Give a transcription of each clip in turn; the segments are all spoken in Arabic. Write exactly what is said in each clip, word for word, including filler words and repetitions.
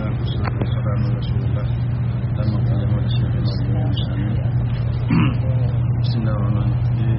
الله والصلاة والسلام على رسول الله لما قدم على الشيخ المرحوم المسلمين. بسم الله الرحمن الرحيم.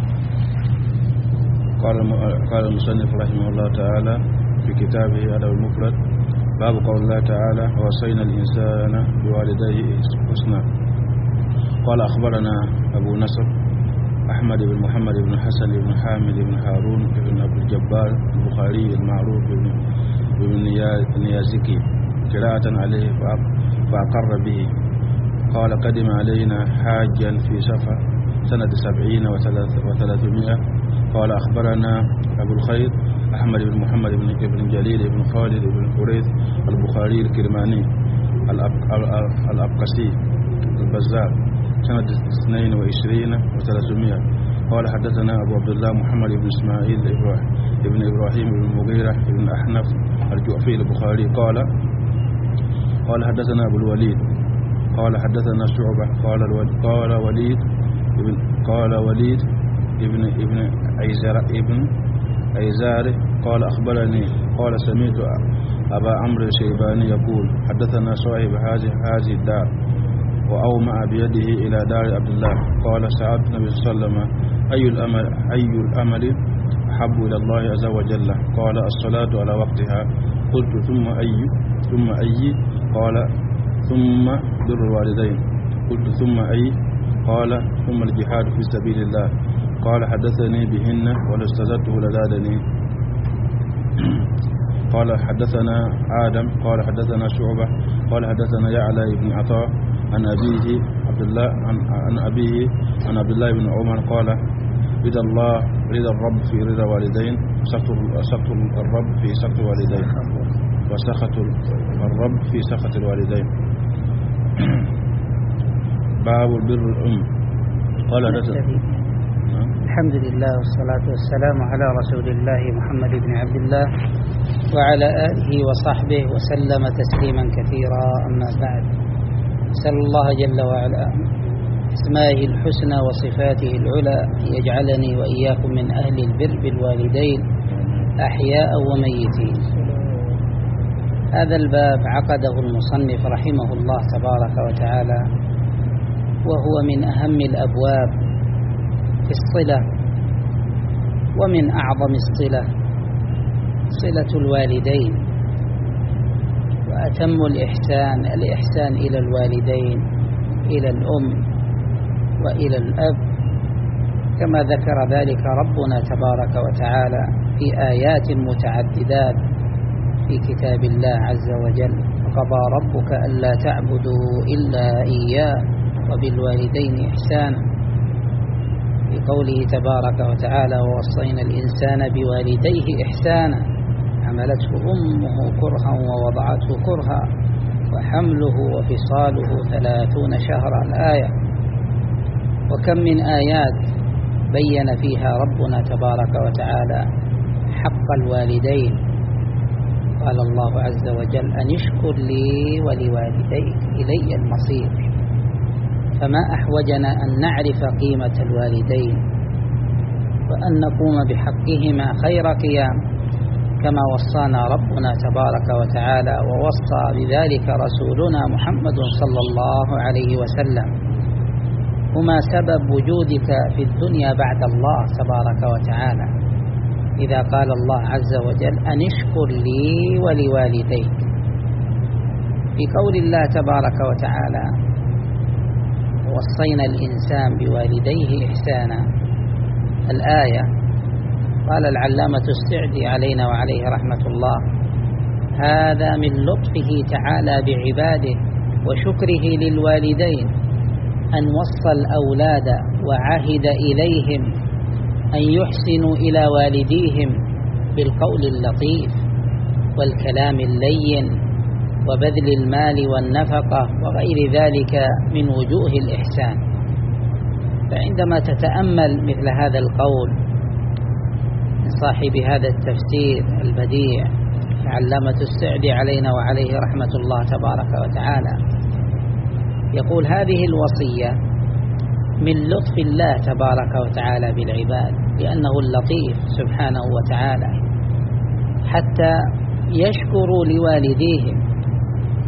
قال قال المصنف رحمه الله تعالى في كتابه أدب المفرد باب قول الله تعالى ووصينا الإنسان بوالديه حسنا. قال أخبرنا أبو نصر أحمد بن محمد بن حسن بن حامد بن هارون بن أبو الجبار البخاري المعروف بن نيازكي قراءة عليه فأقر به. قال قدم علينا حاجا في سفر سنة سبعين وثلاثمائة. قال أخبرنا أبو الخير أحمد بن محمد بن جليل بن خالد بن حريث البخاري الكرماني الأبقسي البزار سنة اثنين وعشرين وثلاثمائة. قال حدثنا أبو عبد الله محمد بن إسماعيل بن إبراهيم بن المغيرة بن أحنف الجعفي البخاري قال قال حدثنا أبو الوليد قال حدثنا شعبة قال قال وليد ابن قال وليد ابن ابن عيزار ابن عيزار قال أخبرني قال سمعت أبا عمرو الشيباني يقول حدثنا صاحب هذه هذه الدار وأومأ بيده إلى دار عبد الله. قال سألت النبي صلى الله عليه وسلم أي الأمل أي الأمل أحب إلى الله عز وجل؟ قال الصلاة على وقتها. قلت ثم أي ثم أي قال ثم بر الوالدين. قلت ثم أي قال ثم الجهاد في سبيل الله. قال حدثني بهن ولو استزدته لزادني. قال حدثنا آدم قال حدثنا شعبة قال حدثنا يعلى بن عطاء عن أبيه عبد الله عن, عن أبيه عن عبد الله بن عمر قال رضا الله رضا الرب في رضا والدين سخط الرب في سخط الوالدين وسخط الرب في سخط الوالدين. باب البر الأم. قال الحمد لله والصلاة والسلام على رسول الله محمد بن عبد الله وعلى آله وصحبه وسلم تسليما كثيرا. أما بعد، أسأل الله جل وعلا اسمائه الحسنى وصفاته العلى أن يجعلني وإياكم من أهل البر بالوالدين أحياء وميتين. هذا الباب عقده المصنف رحمه الله تبارك وتعالى، وهو من أهم الأبواب في الصلة، ومن أعظم الصلة صلة الوالدين، وأتم الإحسان الإحسان إلى الوالدين، إلى الأم وإلى الأب، كما ذكر ذلك ربنا تبارك وتعالى في آيات متعددات في كتاب الله عز وجل. وقضى ربك ألا تعبدوا إلا إياه وبالوالدين إحسانا، في قوله تبارك وتعالى ووصينا الإنسان بوالديه إحسانا حملته أمه كرها ووضعته كرها وحمله وفصاله ثلاثون شهرا الآية. وكم من آيات بين فيها ربنا تبارك وتعالى حق الوالدين. قال الله عز وجل أن اشكر لي ولوالديك إلي المصير. فما أحوجنا أن نعرف قيمة الوالدين وأن نقوم بحقهما خير قيام، كما وصانا ربنا تبارك وتعالى ووصى بذلك رسولنا محمد صلى الله عليه وسلم. هما سبب وجودك في الدنيا بعد الله تبارك وتعالى، إذا قال الله عز وجل أن اشكر لي ولوالديك. في قول الله تبارك وتعالى وصينا الإنسان بوالديه إحسانا الآية، قال العلامة السعدي علينا وعليه رحمة الله هذا من لطفه تعالى بعباده وشكره للوالدين أن وصى الأولاد وعهد إليهم أن يحسنوا إلى والديهم بالقول اللطيف والكلام اللين وبذل المال والنفقة وغير ذلك من وجوه الإحسان. فعندما تتأمل مثل هذا القول من صاحب هذا التفسير البديع علامة السعدي علينا وعليه رحمة الله تبارك وتعالى، يقول هذه الوصية من لطف الله تبارك وتعالى بالعباد، لأنه اللطيف سبحانه وتعالى، حتى يشكروا لوالديهم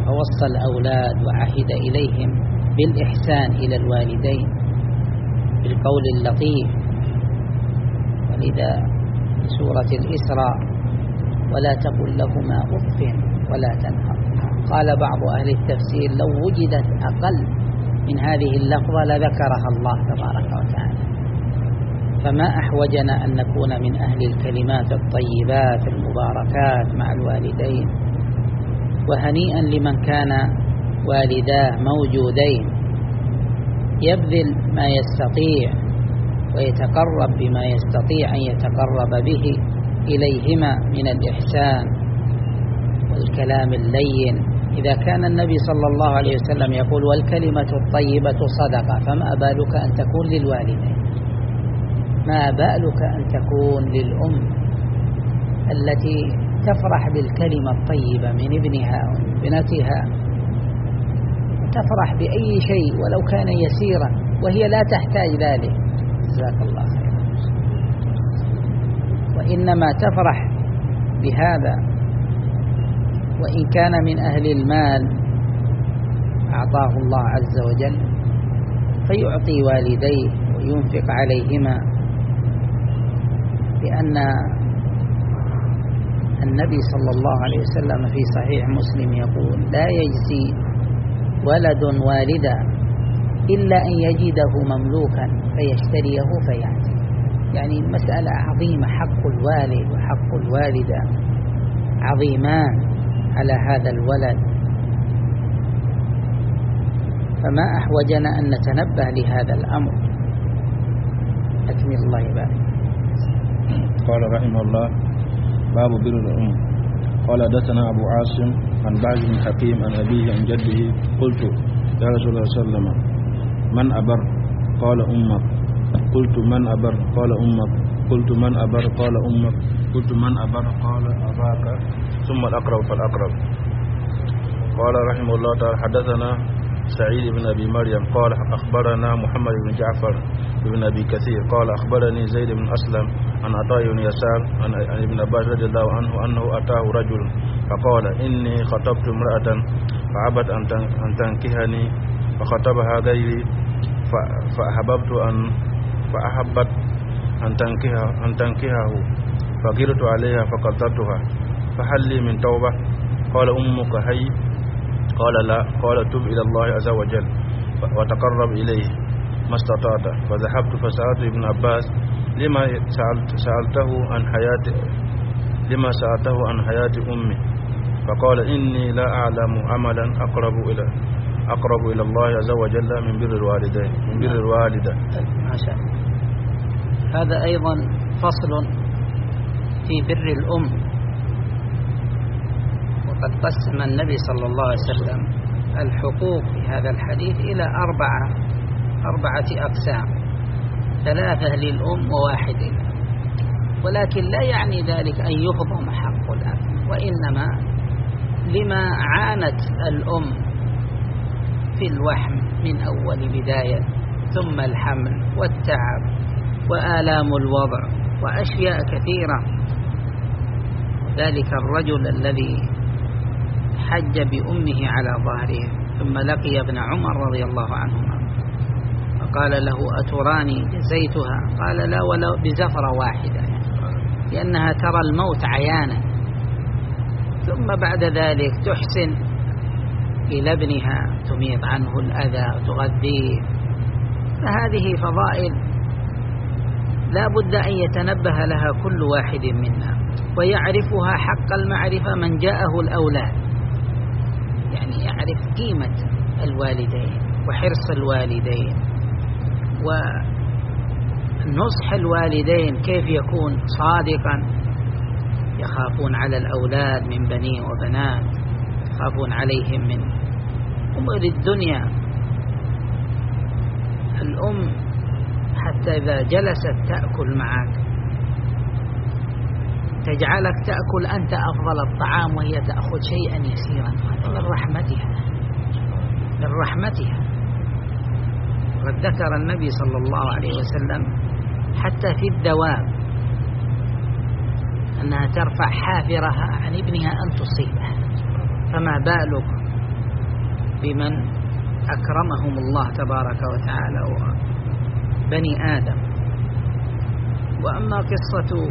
ووصى الأولاد وعهد إليهم بالإحسان إلى الوالدين بالقول اللطيف. ولذا في سورة الإسراء ولا تقل لهما أف ولا تنهر. قال بعض أهل التفسير لو وجدت أقل من هذه اللفظة لذكرها الله تبارك وتعالى. فما أحوجنا أن نكون من أهل الكلمات الطيبات المباركات مع الوالدين. وهنيئا لمن كان والداه موجودين يبذل ما يستطيع ويتقرب بما يستطيع أن يتقرب به إليهما من الإحسان والكلام اللين. إذا كان النبي صلى الله عليه وسلم يقول والكلمة الطيبة صدقة، فما بالك أن تكون للوالدين؟ ما بالك أن تكون للأم التي تفرح بالكلمة الطيبة من ابنها وبنتها، تفرح بأي شيء ولو كان يسيرا وهي لا تحتاج ذلك، جزاك الله خيرا. وإنما تفرح بهذا. وإن كان من أهل المال أعطاه الله عز وجل فيعطي والديه وينفق عليهما، لأن النبي صلى الله عليه وسلم في صحيح مسلم يقول لا يجزي ولد والدا إلا أن يجده مملوكا فيشتريه فيعطي. يعني المسألة عظيمة، حق الوالد وحق الوالدة عظيمان على هذا الولد. فما أحوجنا أن نتنبه لهذا الأمر. أكمل الله يبارك. قال رحمه الله باب بر الأم. قال حدثنا أبو عاصم عن بعض بن حكيم عن أبيه عن جده قلت يا رسول الله صلى الله عليه وسلم من أبر؟ قال أمك. قلت من أبر؟ قال أمك. قلت من أبر؟ قال أمك. قلت من أبر؟ قال أباك ثم الأقرب فالأقرب. قال رحمه الله تعالى حدثنا سعيد بن أبي مريم قال أخبرنا محمد بن جعفر بن أبي كثير قال أخبرني زيد بن أسلم عن عطاء بن يسار عن ابن عباس رضي الله عنه أنه أتاه رجل فقال إني خطبت امرأة فعبت أن تنكهني فخطبها غيري فأحببت أن فأحبت أن تنكهه أن تنكهه فغرت عليها فقتلتها فهل لي من توبة؟ قال أمك حي؟ قال لا. قال تب إلى الله عز وجل وتقرب إليه ما استطعت. فذهبت فسألت ابن عباس لما سألت سألته عن حياة لما سألته عن حياة أمي؟ فقال إني لا أعلم عملا أقرب إلى أقرب إلى الله عز وجل من بر الوالدين من بر الوالدة. ما شاء الله. هذا أيضا فصل في بر الأم. وقد قسم النبي صلى الله عليه وسلم الحقوق في هذا الحديث إلى أربعة أربعة أقسام، ثلاثة للأم وواحد لها. ولكن لا يعني ذلك أن يهضم حق الأب، وإنما لما عانت الأم في الوحم من أول بداية ثم الحمل والتعب وآلام الوضع وأشياء كثيرة. ذلك الرجل الذي حج بأمه على ظهره ثم لقي ابن عمر رضي الله عنهما فقال له أتراني جزيتها؟ قال لا ولو بزفرة واحدة، لأنها ترى الموت عيانا، ثم بعد ذلك تحسن إلى ابنها، تميط عنه الأذى وتغذيه. فهذه فضائل لا بد أن يتنبه لها كل واحد منا ويعرفها حق المعرفة من جاءه الأولاد، يعني يعرف قيمة الوالدين وحرص الوالدين ونصح الوالدين كيف يكون صادقا. يخافون على الأولاد من بنين وبنات، يخافون عليهم من أمور الدنيا. الأم حتى إذا جلست تأكل معك تجعلك تأكل أنت أفضل الطعام وهي تأخذ شيئا يسيرا. هذا من رحمتها من رحمتها. وقد ذكر النبي صلى الله عليه وسلم حتى في الدواب أنها ترفع حافرها عن ابنها أن تصيبه، فما بالك بمن أكرمهم الله تبارك وتعالى وبني آدم. وأما قصة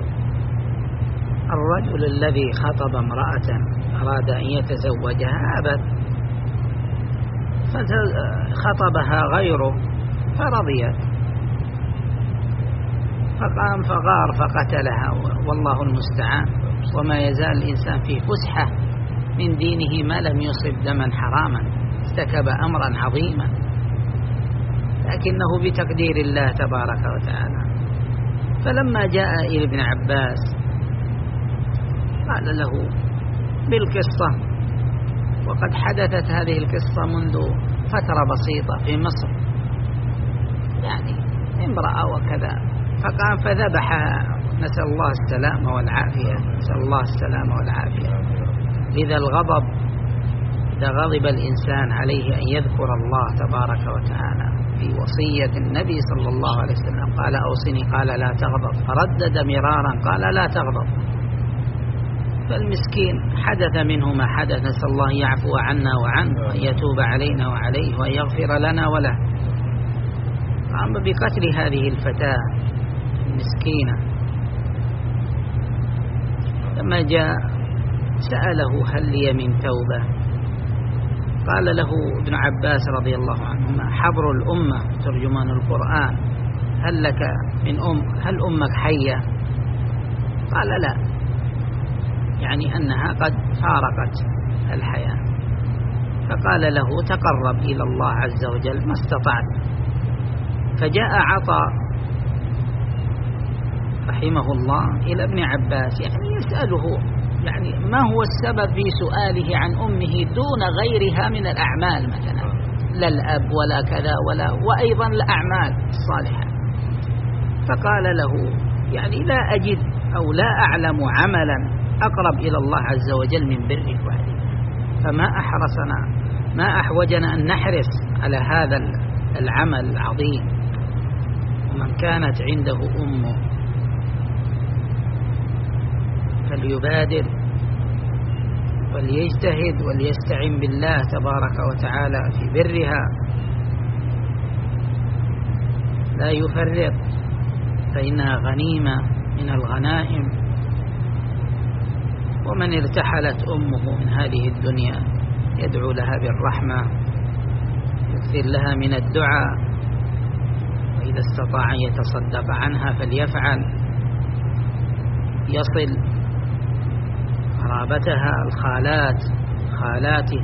الرجل الذي خطب امرأة أراد أن يتزوجها أبت، فخطبها غيره فرضيت، فقام فغار فقتلها، والله المستعان. وما يزال الإنسان في فسحة من دينه ما لم يصب دما حراما، ارتكب أمرا عظيما، لكنه بتقدير الله تبارك وتعالى. فلما جاء إلى ابن عباس قال له بالقصة، وقد حدثت هذه القصة منذ فترة بسيطة في مصر، يعني امرأة وكذا، فقام فذبحها، نسأل الله السلامة والعافية، نسأل الله السلامة والعافية. لذا الغضب إذا غضب الإنسان عليه أن يذكر الله تبارك وتعالى. في وصية النبي صلى الله عليه وسلم قال أوصني، قال لا تغضب، فردد مرارا قال لا تغضب. فالمسكين حدث منه ما حدث، نسأل الله يعفو عنا وعنه وأن يتوب علينا وعليه وأن يغفر لنا وله. قام بقتل هذه الفتاة المسكينة. لما جاء سأله هل لي من توبة؟ قال له ابن عباس رضي الله عنهما حبر الأمة ترجمان القرآن، هل لك من أم؟ هل أمك حية؟ قال لا، يعني أنها قد فارقت الحياة. فقال له تقرب إلى الله عز وجل ما استطعت. فجاء عطاء رحمه الله إلى ابن عباس، يعني يسأله يعني ما هو السبب في سؤاله عن أمه دون غيرها من الأعمال، مثلا لا الأب ولا كذا ولا، وأيضا الأعمال الصالحة. فقال له يعني لا أجد أو لا أعلم عملا أقرب إلى الله عز وجل من برك وعليك، فما أحرصنا ما أحوجنا أن نحرص على هذا العمل العظيم. ومن كانت عنده أمه فليبادر وليجتهد وليستعن بالله تبارك وتعالى في برها، لا يفرط، فإنها غنيمة من الغنائم. ومن ارتحلت أمه من هذه الدنيا يدعو لها بالرحمة، يكثر لها من الدعاء، وإذا استطاع أن يتصدق عنها فليفعل، يصل قرابتها الخالات خالاته.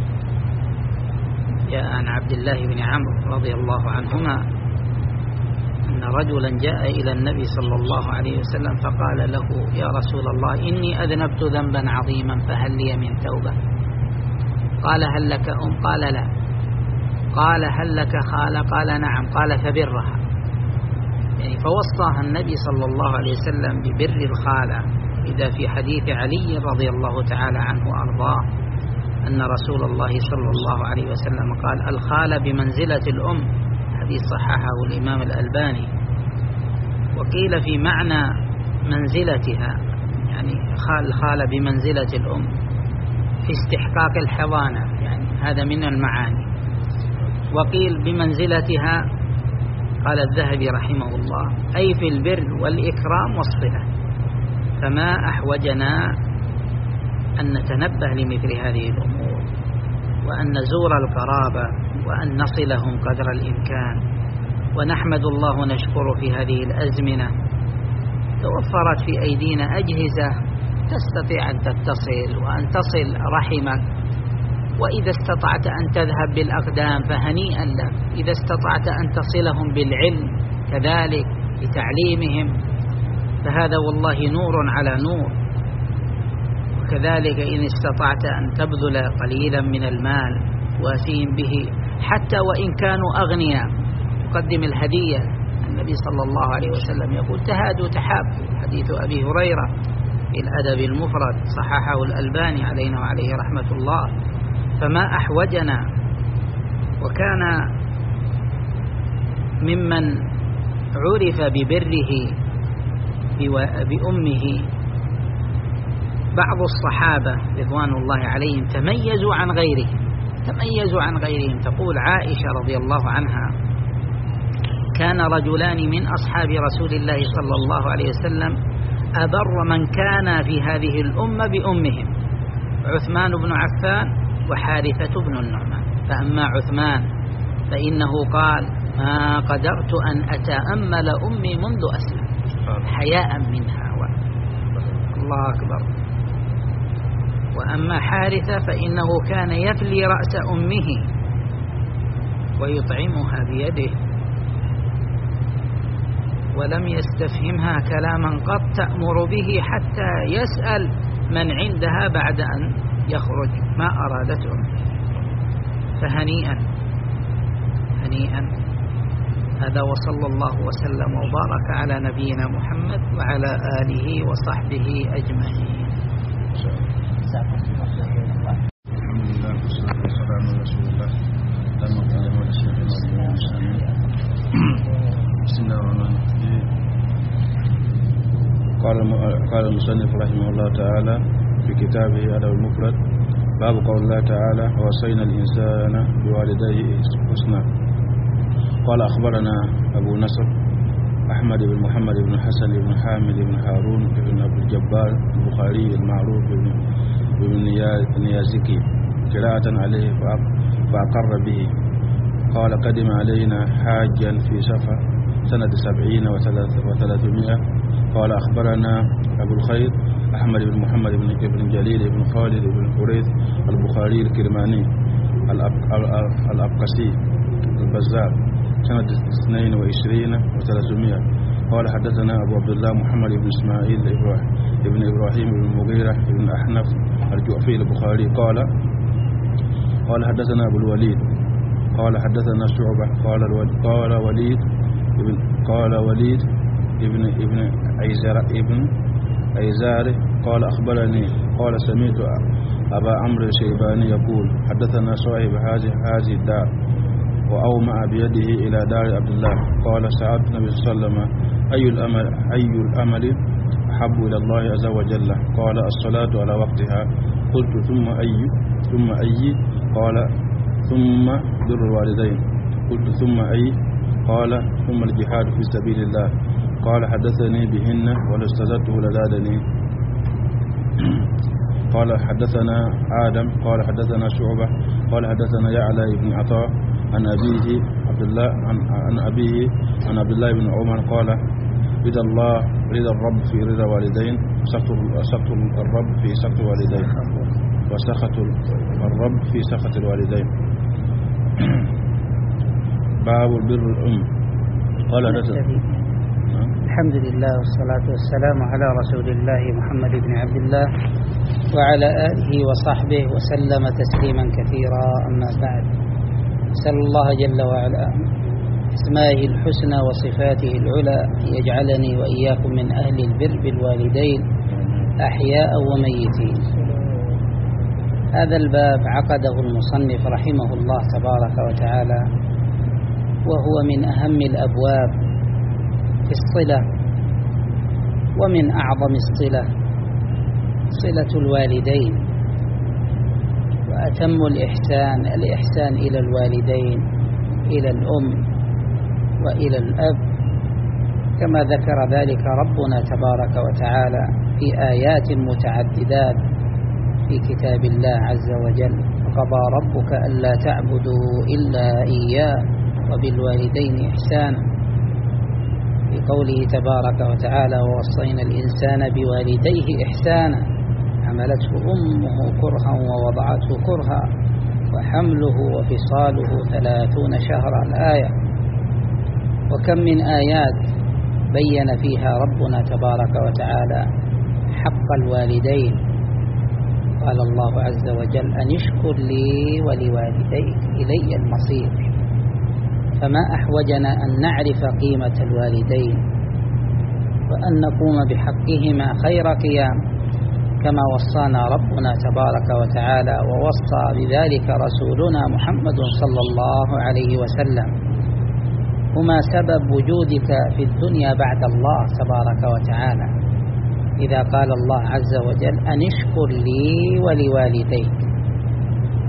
جاء عن عبد الله بن عمرو رضي الله عنهما أن رجلا جاء إلى النبي صلى الله عليه وسلم فقال له يا رسول الله إني أذنبت ذنبا عظيما فهل لي من توبة؟ قال هل لك أم؟ قال لا. قال هل لك خالة؟ قال نعم. قال فبرها، يعني فوصاها النبي صلى الله عليه وسلم ببر الخالة. إذا في حديث علي رضي الله تعالى عنه وأرضاه أن رسول الله صلى الله عليه وسلم قال الخالة بمنزلة الأم، حديث صححه الإمام الألباني. وقيل في معنى منزلتها، يعني الخالة بمنزلة الأم في استحقاق الحضانة، يعني هذا من المعاني. وقيل بمنزلتها قال الذهبي رحمه الله أي في البر والإكرام والصلة. فما أحوجنا أن نتنبه لمثل هذه الأمور، وأن نزور القرابة، وأن نصلهم قدر الإمكان. ونحمد الله ونشكر في هذه الأزمنة توفرت في أيدينا أجهزة تستطيع أن تتصل وأن تصل رحمك. وإذا استطعت أن تذهب بالأقدام فهنيئا لك، إذا استطعت أن تصلهم بالعلم كذلك لتعليمهم فهذا والله نور على نور. وكذلك إن استطعت أن تبذل قليلا من المال واسين به حتى وإن كانوا أغنياء، تقدم الهدية. النبي صلى الله عليه وسلم يقول تهادوا تحابوا، حديث أبي هريرة في الأدب المفرد صححه الألباني علينا وعليه رحمة الله. فما أحوجنا. وكان ممن عرف ببره بأمه بعض الصحابة رضوان الله عليهم تميزوا عن غيرهم. تميزوا عن غيرهم. تقول عائشة رضي الله عنها: كان رجلان من أصحاب رسول الله صلى الله عليه وسلم أبر من كان في هذه الأمة بأمهم، عثمان بن عفان وحارثة بن النعمان. فأما عثمان فإنه قال: ما قدرت أن أتأمل أمي منذ أسلم حياء منها. الله أكبر. وأما حارثة فإنه كان يفلي رأس أمه ويطعمها بيده، ولم يستفهمها كلاما قد تأمر به حتى يسأل من عندها بعد أن يخرج ما أرادته. فهنيئا هنيئا. هذا وصلى الله وسلم وبارك على نبينا محمد وعلى آله وصحبه أجمعين. الحمد لله والصلاة والسلام على رسول الله. لما قال مولا الشيخ المسلمين بسم الله الرحمن الرحيم. قال قال المصنف رحمه الله تعالى في كتابه أدب المفرد: باب قول الله تعالى: ووصينا الإنسان بوالديه حسنا. قال أخبرنا أبو نصر أحمد بن محمد بن حسن بن حامد بن هارون بن أبو الجبار البخاري المعروف بن نيازكي قراءة عليه فأقر به. قال: قدم علينا حاجا في سفر سنة سبعين وثلاثمائة. قال: أخبرنا أبو الخير أحمد بن محمد بن جليل بن خالد بن حريث البخاري الكرماني الأبقسي البزار سنة اثنين وعشرين وثلاثمائة. قال: حدثنا أبو عبد الله محمد بن إسماعيل ابن إبراهيم بن المغيرة بن أحنف الجعفي البخاري قال: قال حدثنا أبو الوليد قال حدثنا شعبة قال قال وليد ابن قال وليد ابن ابن عيزار ابن عيزار قال: أخبرني قال: سمعت أبا عمرو الشيباني يقول: حدثنا صاحب هذه هذه الدار، وأومأ بيده إلى دار عبد الله. قال: سألت النبي صلى الله عليه وسلم: أي الأمل أي الأمل أحب إلى الله عز وجل؟ قال: الصلاة على وقتها. قلت: ثم أي ثم أي قال: ثم بر الوالدين. قلت: ثم أي قال: ثم الجهاد في سبيل الله. قال: حدثني بهن ولو استزدته لزادني. قال: حدثنا آدم قال حدثنا شعبة قال حدثنا يعلى بن عطاء عن أبيه عبد الله عن, عن أبيه عن عبد الله بن عمر قال: رضا الله رضا الرب في رضا والدين، سخط الرب في سخط الوالدين، وسخط الرب في سخط الوالدين. باب البر الأم. قال: الحمد لله والصلاة والسلام على رسول الله محمد بن عبد الله وعلى آله وصحبه وسلم تسليما كثيرا. أما بعد، أسأل الله جل وعلا اسمائه الحسنى وصفاته العلى يجعلني وإياكم من أهل البر بالوالدين أحياء وميتين. هذا الباب عقده المصنف رحمه الله تبارك وتعالى، وهو من أهم الأبواب في الصلة، ومن أعظم الصلة صلة الوالدين، وأتم الإحسان الإحسان إلى الوالدين، إلى الأم وإلى الأب، كما ذكر ذلك ربنا تبارك وتعالى في آيات متعددات في كتاب الله عز وجل: وقضى ربك ألا تعبدوا إلا إياه وبالوالدين إحسانا، في قوله تبارك وتعالى: ووصينا الإنسان بوالديه إحسانا حملته أمه كرها ووضعته كرها وحمله وفصاله ثلاثون شهرا. الآية. وكم من آيات بين فيها ربنا تبارك وتعالى حق الوالدين. قال الله عز وجل: أن اشكر لي ولوالديك إلي المصير. فما أحوجنا أن نعرف قيمة الوالدين وأن نقوم بحقهما خير قيام، كما وصانا ربنا تبارك وتعالى ووصى بذلك رسولنا محمد صلى الله عليه وسلم. هما سبب وجودك في الدنيا بعد الله تبارك وتعالى، إذا قال الله عز وجل: أن اشكر لي ولوالديك.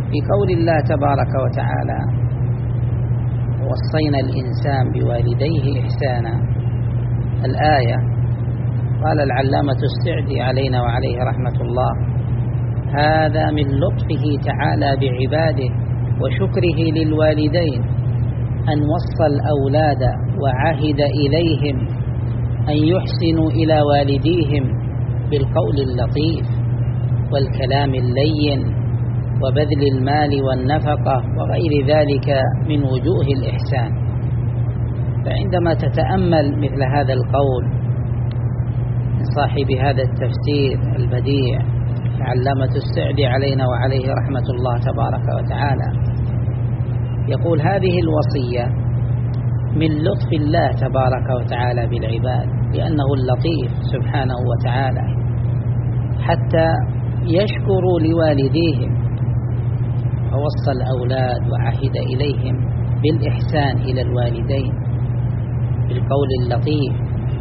في قول الله تبارك وتعالى: وصينا الإنسان بوالديه إحسانا، الآية، قال العلامة السعدي علينا وعليه رحمة الله: هذا من لطفه تعالى بعباده وشكره للوالدين أن وصى الأولاد وعهد إليهم أن يحسنوا إلى والديهم بالقول اللطيف والكلام اللين وبذل المال والنفقة وغير ذلك من وجوه الإحسان. فعندما تتأمل مثل هذا القول من صاحب هذا التفسير البديع العلامة السعدي علينا وعليه رحمة الله تبارك وتعالى، يقول: هذه الوصية من لطف الله تبارك وتعالى بالعباد، لأنه اللطيف سبحانه وتعالى، حتى يشكروا لوالديهم، فوصى الأولاد وعهد إليهم بالإحسان إلى الوالدين بالقول اللطيف.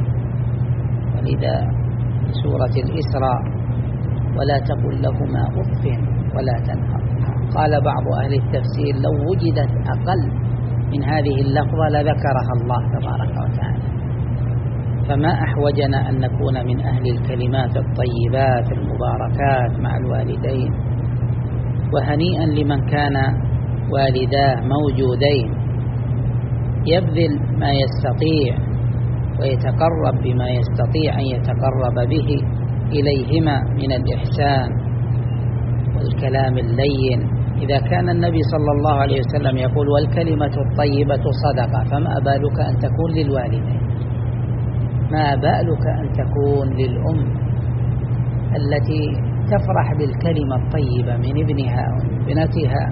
ولذا سورة الإسراء: ولا تقل لهما أف ولا تنهر. قال بعض أهل التفسير: لو وجدت أقل من هذه اللفظة لذكرها الله تبارك وتعالى. فما أحوجنا أن نكون من أهل الكلمات الطيبات المباركات مع الوالدين. وهنيئا لمن كان والداه موجودين يبذل ما يستطيع ويتقرب بما يستطيع أن يتقرب به إليهما من الإحسان والكلام اللين. إذا كان النبي صلى الله عليه وسلم يقول: والكلمة الطيبة صدقة، فما بالك أن تكون للوالدين؟ ما بالك أن تكون للأم التي تفرح بالكلمة الطيبة من ابنها أو ابنتها،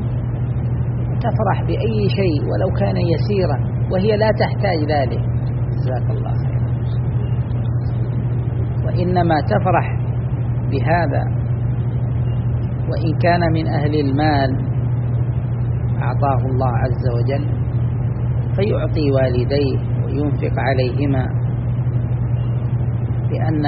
تفرح بأي شيء ولو كان يسيرا وهي لا تحتاج ذلك، جزاك الله خيرا، وإنما تفرح بهذا. وإن كان من أهل المال أعطاه الله عز وجل فيعطي والديه وينفق عليهما، لأن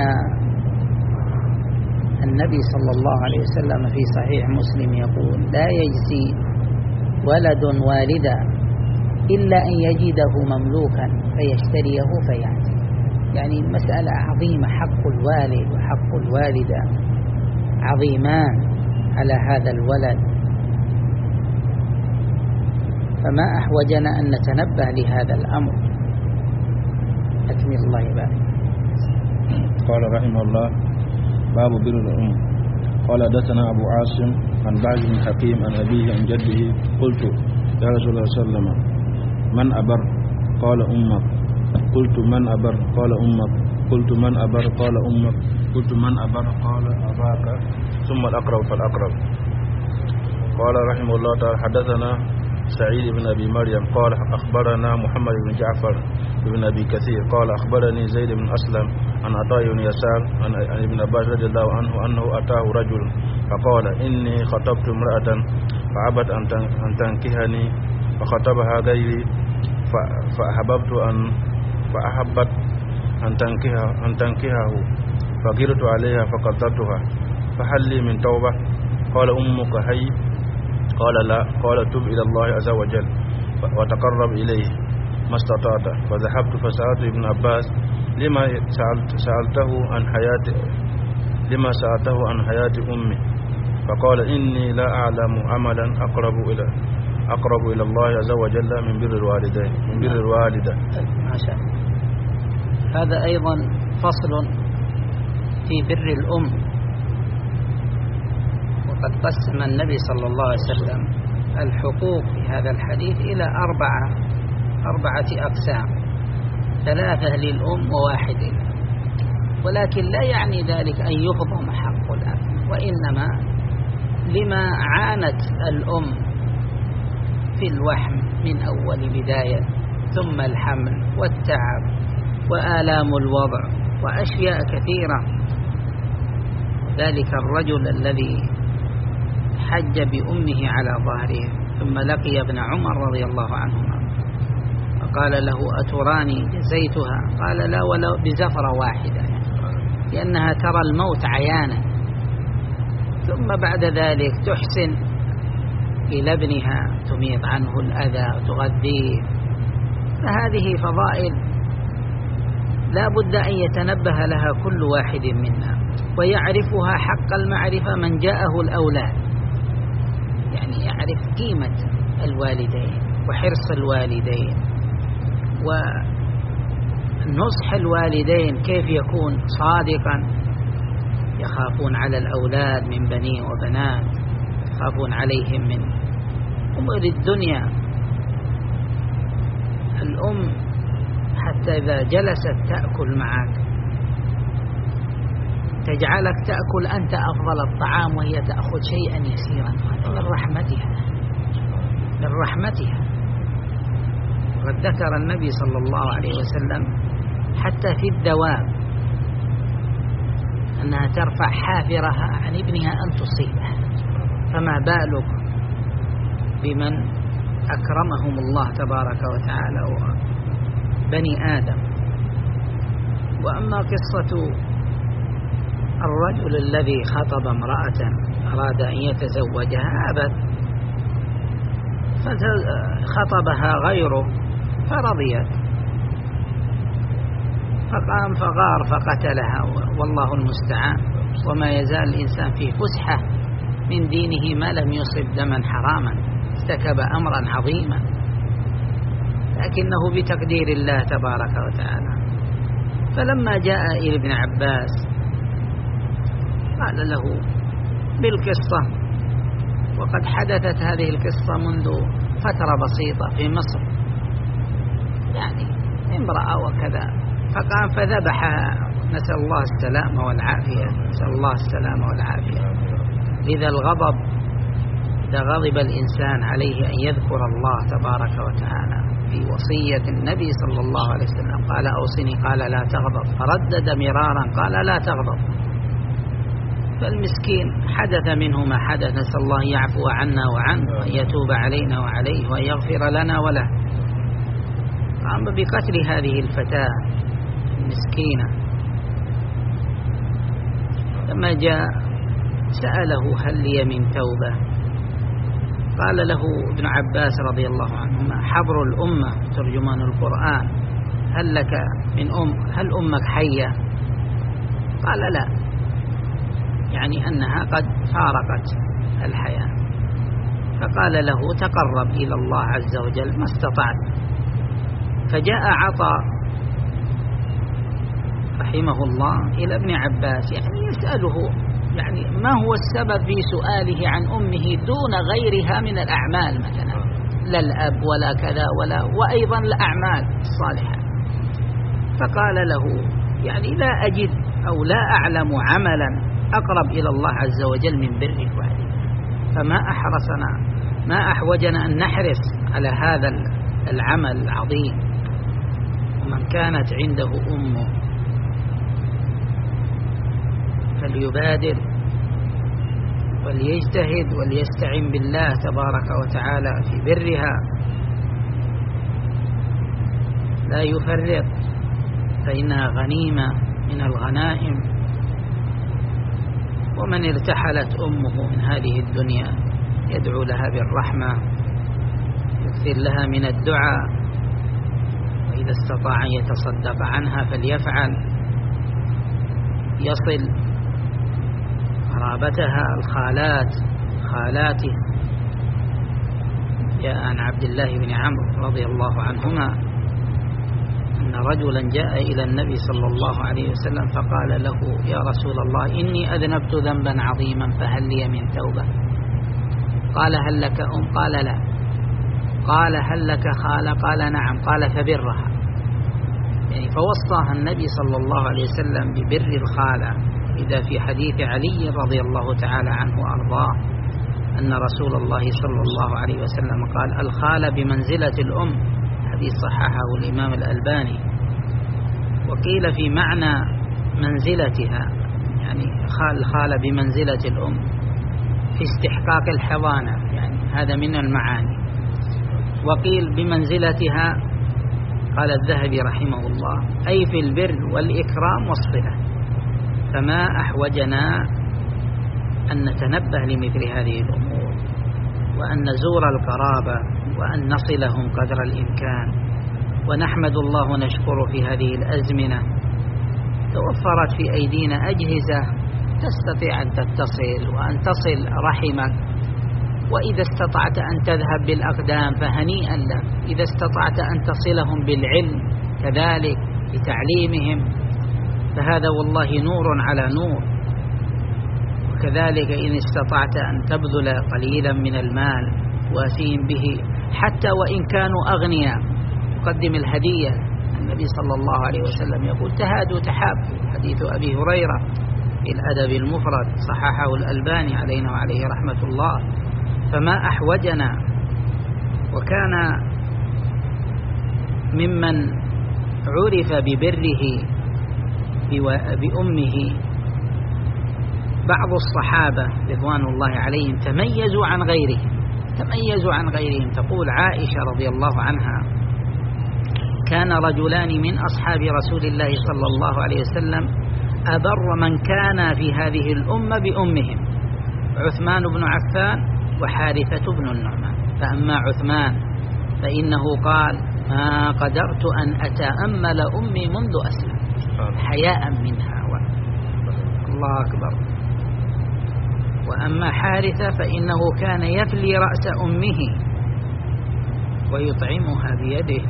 النبي صلى الله عليه وسلم في صحيح مسلم يقول: لا يجزي ولد والدا إلا أن يجده مملوكا فيشتريه فيأتي. يعني مسألة عظيمة، حق الوالد وحق الوالدة عظيمان على هذا الولد، فما أحوجنا أن نتنبه لهذا الأمر. أكمل الله يبارك. قال رحمه الله: باب بر الأم. قال: حدثنا أبو عاصم عن بعض بن حكيم عن أبيه عن جده: قلت: يا رسول الله صلى الله عليه وسلم، من أبر؟ قال: أمك. قلت: من أبر؟ قال: أمك. قلت: من أبر؟ قال: أمك. قلت: من أبر؟ قال: أباك، ثم الأقرب فالأقرب. قال رحمه الله تعالى: حدثنا سعيد بن أبي مريم قال: أخبرنا محمد بن جعفر بن أبي كثير قال: أخبرني زيد بن أسلم عن عطاء بن يسار عن ابن عباس رضي الله عنه أنه أتاه رجل فقال: إني خطبت امرأة فأبت أن تنكحني، فخطبها غيري فأحببت أن فأحبت أن تنكحه أن تنكحه فغرت عليها فقتلتها، فهل لي من توبة؟ قال: أمك حي؟ قال: لا. قال: تب إلى الله عز وجل وتقرب إليه ما استطعت. فذهبت فسألت ابن عباس: لما سألت سألته عن حياة لما سألته عن حياة أمي؟ فقال: إني لا أعلم عملا أقرب إلى أقرب إلى الله عز وجل من بر الوالدين من بر الوالدة. ما شاء الله. هذا أيضا فصل في بر الأم. وقد قسم النبي صلى الله عليه وسلم الحقوق في هذا الحديث إلى أربعة أربعة أقسام: ثلاثة للأم وواحد لها. ولكن لا يعني ذلك أن يهضم حق الأب، وإنما لما عانت الأم في الوحم من أول بداية، ثم الحمل والتعب وآلام الوضع وأشياء كثيرة. ذلك الرجل الذي حج بأمه على ظهره ثم لقي ابن عمر رضي الله عنهما فقال له: أتراني جزيتها؟ قال: لا، ولو بزفرة واحدة، لأنها ترى الموت عيانا، ثم بعد ذلك تحسن إلى ابنها، تميط عنه الأذى وتغذيه. فهذه فضائل لا بد أن يتنبه لها كل واحد منا، ويعرفها حق المعرفة من جاءه الأولاد، يعني يعرف قيمة الوالدين وحرص الوالدين ونصح الوالدين كيف يكون صادقا. يخافون على الأولاد من بنين وبنات، يخافون عليهم من أمور الدنيا. الأم حتى إذا جلست تأكل معك تجعلك تأكل أنت أفضل الطعام وهي تأخذ شيئا يسيرا، من رحمتها من رحمتها. وقد ذكر النبي صلى الله عليه وسلم حتى في الدواب أنها ترفع حافرها عن ابنها أن تصيبه، فما بالك بمن أكرمهم الله تبارك وتعالى وبني آدم. وأما قصة الرجل الذي خطب امرأة أراد أن يتزوجها أبت، فخطبها غيره فرضيت، فقام فغار فقتلها، والله المستعان. وما يزال الإنسان في فسحة من دينه ما لم يصب دما حراما، ارتكب أمرا عظيما، لكنه بتقدير الله تبارك وتعالى. فلما جاء إلى ابن عباس قال له بالقصة، وقد حدثت هذه القصة منذ فترة بسيطة في مصر، يعني امرأة وكذا، فقام فذبحها، نسأل الله السلامة والعافية، نسأل الله السلامة والعافية. لذا الغضب إذا غضب الإنسان عليه أن يذكر الله تبارك وتعالى. في وصية النبي صلى الله عليه وسلم قال أوصني، قال لا تغضب، فردد مرارا قال لا تغضب. فالمسكين حدث منه ما حدث، نسأل الله يعفو عنا وعنه وأن يتوب علينا وعليه وأن يغفر لنا وله. قام بقتل هذه الفتاة المسكينة. لما جاء سأله هل لي من توبة؟ قال له ابن عباس رضي الله عنهما حبر الأمة ترجمان القرآن، هل لك من أم؟ هل أمك حية؟ قال لا، يعني أنها قد فارقت الحياة. فقال له تقرب إلى الله عز وجل ما استطعت. فجاء عطاء رحمه الله إلى ابن عباس، يعني يسأله يعني ما هو السبب في سؤاله عن أمه دون غيرها من الأعمال، مثلا لا الأب ولا كذا ولا، وأيضا الأعمال الصالحة. فقال له يعني لا أجد أو لا أعلم عملا أقرب إلى الله عز وجل من بر الوالدين، فما أحرصنا ما أحوجنا أن نحرص على هذا العمل العظيم. ومن كانت عنده أمه فليبادر وليجتهد وليستعن بالله تبارك وتعالى في برها، لا يفرط، فإنها غنيمة من الغنائم. ومن ارتحلت أمه من هذه الدنيا يدعو لها بالرحمة، يكثر لها من الدعاء، وإذا استطاع أن يتصدق عنها فليفعل، يصل قرابتها الخالات خالاته. جاء عن عبد الله بن عمرو رضي الله عنهما أن رجلا جاء إلى النبي صلى الله عليه وسلم فقال له يا رسول الله إني أذنبت ذنبا عظيما فهل لي من توبة؟ قال هل لك أم؟ قال لا. قال هل لك خالة؟ قال نعم. قال فبرها، يعني فوصاها النبي صلى الله عليه وسلم ببر الخالة. إذا في حديث علي رضي الله تعالى عنه وأرضاه أن رسول الله صلى الله عليه وسلم قال الخالة بمنزلة الأم، حديث صححه الإمام الألباني. وقيل في معنى منزلتها، يعني الخالة بمنزلة الأم في استحقاق الحضانة، يعني هذا من المعاني. وقيل بمنزلتها، قال الذهبي رحمه الله أي في البر والإكرام والصلة. فما أحوجنا أن نتنبه لمثل هذه الأمور، وأن وأن نزور القرابة وأن نصلهم قدر الإمكان. ونحمد الله ونشكر في هذه الأزمنة توفرت في أيدينا أجهزة تستطيع أن تتصل وأن تصل رحمك، وإذا استطعت أن تذهب بالأقدام فهنيئا لك، إذا استطعت أن تصلهم بالعلم كذلك بتعليمهم فهذا والله نور على نور. وكذلك إن استطعت أن تبذل قليلا من المال واسين به حتى وإن كانوا أغنياء، قدم الهدية. النبي صلى الله عليه وسلم يقول تهادوا تحابوا، حديث أبي هريرة في الأدب المفرد صححه الألباني علينا وعليه رحمة الله. فما أحوجنا، وكان ممن عرف ببره بأمه بعض الصحابة رضوان الله عليهم تميزوا عن غيرهم تميزوا عن غيرهم تقول عائشة رضي الله عنها كان رجلان من أصحاب رسول الله صلى الله عليه وسلم أبر من كان في هذه الأمة بأمهم، عثمان بن عفان وحارثة بن النعمان. فأما عثمان فإنه قال ما قدرت أن أتأمل أمي منذ أسلم حياء منها، الله أكبر. وأما حارثة فإنه كان يفلي رأس أمه ويطعمها بيده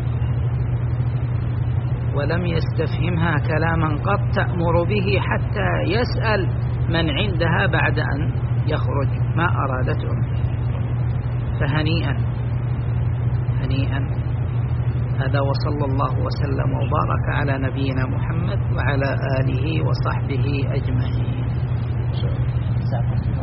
ولم يستفهمها كلاما قد تأمر به حتى يسأل من عندها بعد أن يخرج ما أرادته. فهنيئا هنيئا. هذا وصلى الله وسلم وبارك على نبينا محمد وعلى آله وصحبه أجمعين.